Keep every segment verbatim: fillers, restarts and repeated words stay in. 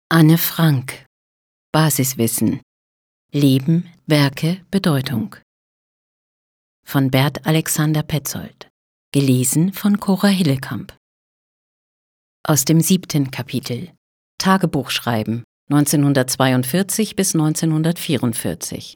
Anne Frank. Basiswissen. Leben, Werke, Bedeutung. Von Bert Alexander Petzold. Gelesen von Cora Hillekamp. Aus dem siebten Kapitel. Tagebuchschreiben neunzehnhundertzweiundvierzig bis neunzehnhundertvierundvierzig.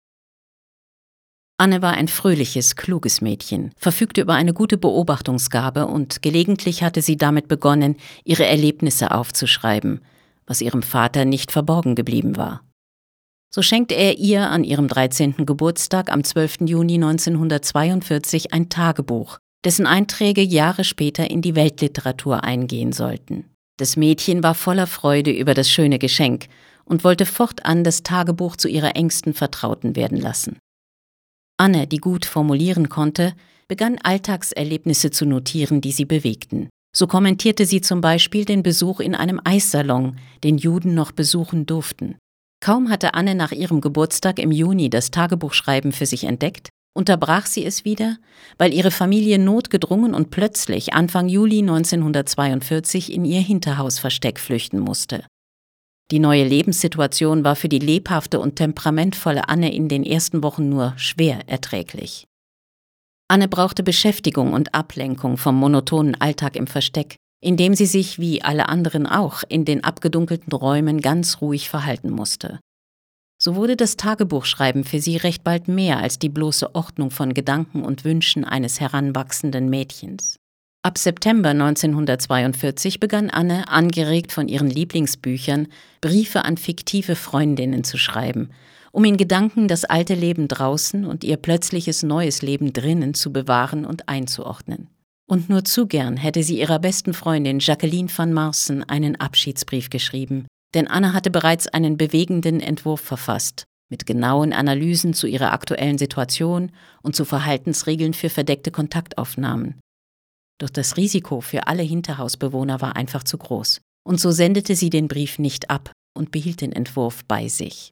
Anne war ein fröhliches, kluges Mädchen, verfügte über eine gute Beobachtungsgabe und gelegentlich hatte sie damit begonnen, ihre Erlebnisse aufzuschreiben, was ihrem Vater nicht verborgen geblieben war. So schenkte er ihr an ihrem dreizehnten Geburtstag am zwölften Juni neunzehnhundertzweiundvierzig ein Tagebuch, dessen Einträge Jahre später in die Weltliteratur eingehen sollten. Das Mädchen war voller Freude über das schöne Geschenk und wollte fortan das Tagebuch zu ihrer engsten Vertrauten werden lassen. Anne, die gut formulieren konnte, begann Alltagserlebnisse zu notieren, die sie bewegten. So kommentierte sie zum Beispiel den Besuch in einem Eissalon, den Juden noch besuchen durften. Kaum hatte Anne nach ihrem Geburtstag im Juni das Tagebuchschreiben für sich entdeckt, unterbrach sie es wieder, weil ihre Familie notgedrungen und plötzlich Anfang Juli neunzehnhundertzweiundvierzig in ihr Hinterhausversteck flüchten musste. Die neue Lebenssituation war für die lebhafte und temperamentvolle Anne in den ersten Wochen nur schwer erträglich. Anne brauchte Beschäftigung und Ablenkung vom monotonen Alltag im Versteck, in dem sie sich, wie alle anderen auch, in den abgedunkelten Räumen ganz ruhig verhalten musste. So wurde das Tagebuchschreiben für sie recht bald mehr als die bloße Ordnung von Gedanken und Wünschen eines heranwachsenden Mädchens. Ab September neunzehnhundertzweiundvierzig begann Anne, angeregt von ihren Lieblingsbüchern, Briefe an fiktive Freundinnen zu schreiben, um in Gedanken das alte Leben draußen und ihr plötzliches neues Leben drinnen zu bewahren und einzuordnen. Und nur zu gern hätte sie ihrer besten Freundin Jacqueline van Marsen einen Abschiedsbrief geschrieben, denn Anne hatte bereits einen bewegenden Entwurf verfasst, mit genauen Analysen zu ihrer aktuellen Situation und zu Verhaltensregeln für verdeckte Kontaktaufnahmen. Doch das Risiko für alle Hinterhausbewohner war einfach zu groß, und so sendete sie den Brief nicht ab und behielt den Entwurf bei sich.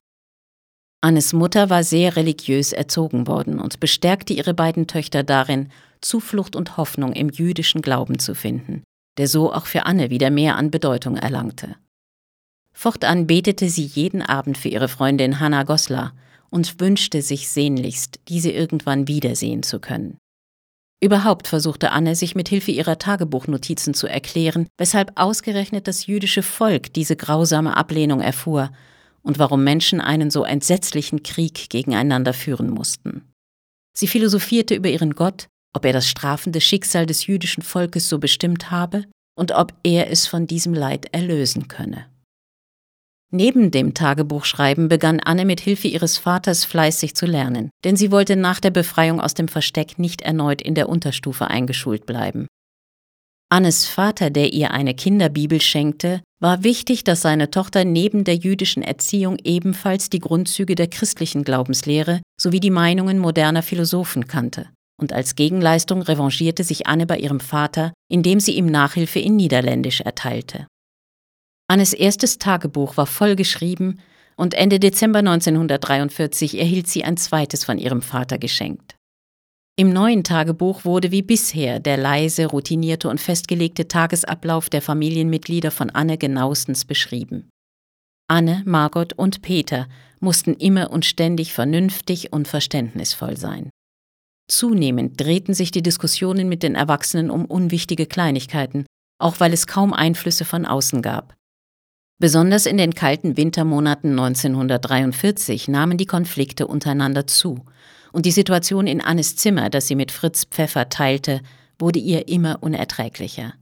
Annes Mutter war sehr religiös erzogen worden und bestärkte ihre beiden Töchter darin, Zuflucht und Hoffnung im jüdischen Glauben zu finden, der so auch für Anne wieder mehr an Bedeutung erlangte. Fortan betete sie jeden Abend für ihre Freundin Hanna Goslar und wünschte sich sehnlichst, diese irgendwann wiedersehen zu können. Überhaupt versuchte Anne, sich mit Hilfe ihrer Tagebuchnotizen zu erklären, weshalb ausgerechnet das jüdische Volk diese grausame Ablehnung erfuhr und warum Menschen einen so entsetzlichen Krieg gegeneinander führen mussten. Sie philosophierte über ihren Gott, ob er das strafende Schicksal des jüdischen Volkes so bestimmt habe und ob er es von diesem Leid erlösen könne. Neben dem Tagebuchschreiben begann Anne mit Hilfe ihres Vaters fleißig zu lernen, denn sie wollte nach der Befreiung aus dem Versteck nicht erneut in der Unterstufe eingeschult bleiben. Annes Vater, der ihr eine Kinderbibel schenkte, war wichtig, dass seine Tochter neben der jüdischen Erziehung ebenfalls die Grundzüge der christlichen Glaubenslehre sowie die Meinungen moderner Philosophen kannte. Und als Gegenleistung revanchierte sich Anne bei ihrem Vater, indem sie ihm Nachhilfe in Niederländisch erteilte. Annes erstes Tagebuch war vollgeschrieben und Ende Dezember neunzehnhundertdreiundvierzig erhielt sie ein zweites von ihrem Vater geschenkt. Im neuen Tagebuch wurde wie bisher der leise, routinierte und festgelegte Tagesablauf der Familienmitglieder von Anne genauestens beschrieben. Anne, Margot und Peter mussten immer und ständig vernünftig und verständnisvoll sein. Zunehmend drehten sich die Diskussionen mit den Erwachsenen um unwichtige Kleinigkeiten, auch weil es kaum Einflüsse von außen gab. Besonders in den kalten Wintermonaten neunzehnhundertdreiundvierzig nahmen die Konflikte untereinander zu und die Situation in Annes Zimmer, das sie mit Fritz Pfeffer teilte, wurde ihr immer unerträglicher.